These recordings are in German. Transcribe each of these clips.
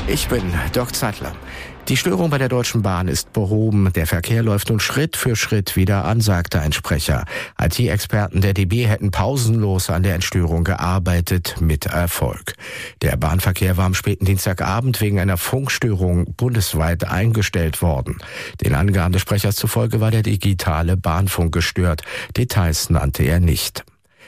Ich bin Dirk Zeitler. Die Störung bei der Deutschen Bahn ist behoben. Der Verkehr läuft nun Schritt für Schritt wieder an, sagte ein Sprecher. IT-Experten der DB hätten pausenlos an der Entstörung gearbeitet, mit Erfolg. Der Bahnverkehr war am späten Dienstagabend wegen einer Funkstörung bundesweit eingestellt worden. Den Angaben des Sprechers zufolge war der digitale Bahnfunk gestört. Details nannte er nicht.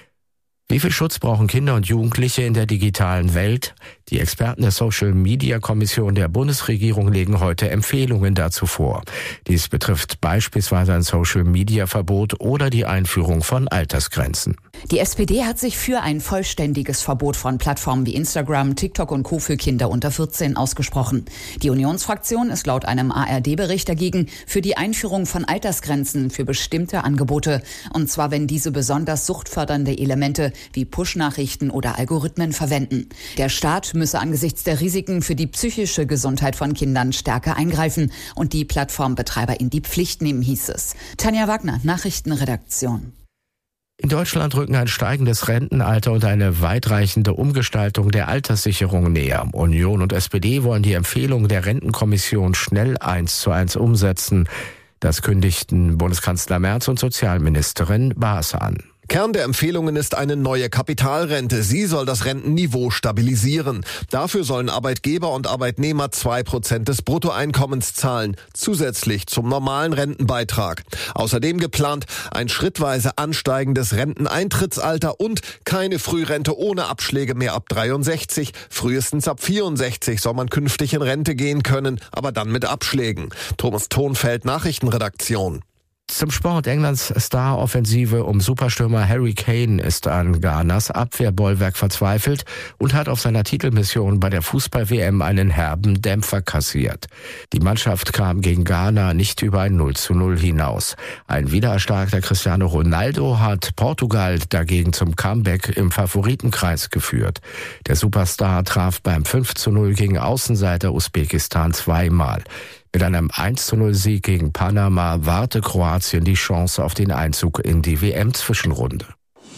Wie viel Schutz brauchen Kinder und Jugendliche in der digitalen Welt? Die Experten der Social-Media-Kommission der Bundesregierung legen heute Empfehlungen dazu vor. Dies betrifft beispielsweise ein Social-Media-Verbot oder die Einführung von Altersgrenzen. Die SPD hat sich für ein vollständiges Verbot von Plattformen wie Instagram, TikTok und Co. für Kinder unter 14 ausgesprochen. Die Unionsfraktion ist laut einem ARD-Bericht dagegen für die Einführung von Altersgrenzen für bestimmte Angebote. Und zwar, wenn diese besonders suchtfördernde Elemente wie Push-Nachrichten oder Algorithmen verwenden. Der Staat müsse angesichts der Risiken für die psychische Gesundheit von Kindern stärker eingreifen und die Plattformbetreiber in die Pflicht nehmen, hieß es. Tanja Wagner, Nachrichtenredaktion. In Deutschland rücken ein steigendes Rentenalter und eine weitreichende Umgestaltung der Alterssicherung näher. Union und SPD wollen die Empfehlungen der Rentenkommission schnell 1:1 umsetzen. Das kündigten Bundeskanzler Merz und Sozialministerin Baas an. Kern der Empfehlungen ist eine neue Kapitalrente. Sie soll das Rentenniveau stabilisieren. Dafür sollen Arbeitgeber und Arbeitnehmer 2% des Bruttoeinkommens zahlen, zusätzlich zum normalen Rentenbeitrag. Außerdem geplant ein schrittweise ansteigendes Renteneintrittsalter und keine Frührente ohne Abschläge mehr ab 63. Frühestens ab 64 soll man künftig in Rente gehen können, aber dann mit Abschlägen. Thomas Thonfeld, Nachrichtenredaktion. Zum Sport. Englands Star-Offensive um Superstürmer Harry Kane ist an Ghanas Abwehrbollwerk verzweifelt und hat auf seiner Titelmission bei der Fußball-WM einen herben Dämpfer kassiert. Die Mannschaft kam gegen Ghana nicht über ein 0:0 hinaus. Ein wiedererstarkter Cristiano Ronaldo hat Portugal dagegen zum Comeback im Favoritenkreis geführt. Der Superstar traf beim 5:0 gegen Außenseiter Usbekistan zweimal. Mit einem 1:0 Sieg gegen Panama warte Kroatien die Chance auf den Einzug in die WM-Zwischenrunde.